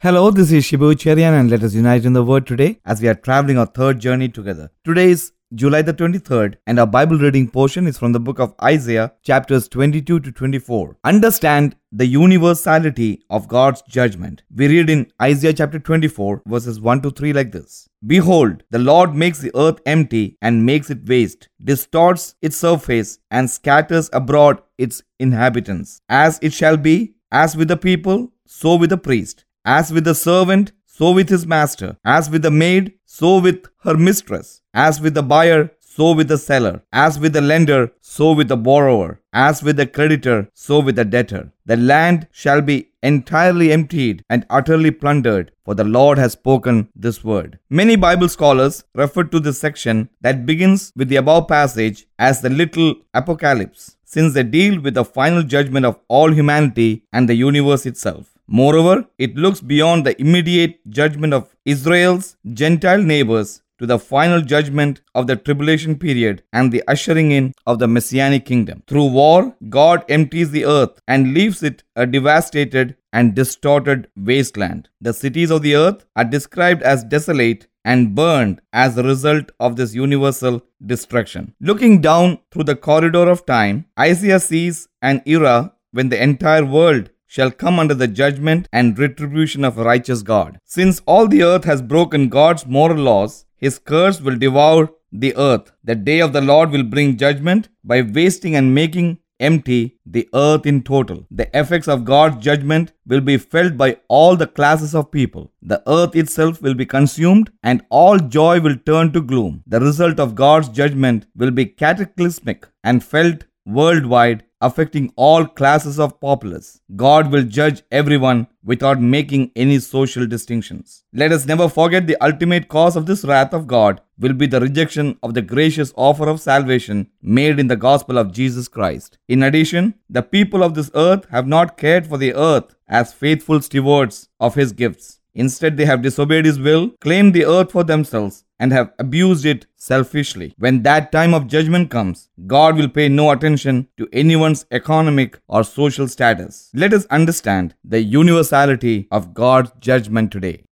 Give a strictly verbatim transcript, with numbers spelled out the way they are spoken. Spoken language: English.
Hello, this is Shibu Cherian and let us unite in the word today as we are traveling our third journey together. Today is July the twenty-third and our Bible reading portion is from the book of Isaiah chapters twenty-two to twenty-four. Understand the universality of God's judgment. We read in Isaiah chapter twenty-four verses one to three like this. Behold, the Lord makes the earth empty and makes it waste, distorts its surface and scatters abroad its inhabitants. As it shall be, as with the people, so with the priest. As with the servant, so with his master. As with the maid, so with her mistress. As with the buyer, so with the seller. As with the lender, so with the borrower. As with the creditor, so with the debtor. The land shall be entirely emptied and utterly plundered, for the Lord has spoken this word. Many Bible scholars refer to this section that begins with the above passage as the little apocalypse, since they deal with the final judgment of all humanity and the universe itself. Moreover, it looks beyond the immediate judgment of Israel's Gentile neighbors to the final judgment of the tribulation period and the ushering in of the Messianic kingdom. Through war, God empties the earth and leaves it a devastated and distorted wasteland. The cities of the earth are described as desolate and burned as a result of this universal destruction. Looking down through the corridor of time, Isaiah sees an era when the entire world shall come under the judgment and retribution of a righteous God. Since all the earth has broken God's moral laws, his curse will devour the earth. The day of the Lord will bring judgment by wasting and making empty the earth in total. The effects of God's judgment will be felt by all the classes of people. The earth itself will be consumed and all joy will turn to gloom. The result of God's judgment will be cataclysmic and felt worldwide, affecting all classes of populace. God will judge everyone without making any social distinctions. Let us never forget the ultimate cause of this wrath of God will be the rejection of the gracious offer of salvation made in the gospel of Jesus Christ. In addition, the people of this earth have not cared for the earth as faithful stewards of his gifts. Instead, they have disobeyed his will, claimed the earth for themselves, and have abused it selfishly. When that time of judgment comes, God will pay no attention to anyone's economic or social status. Let us understand the universality of God's judgment today.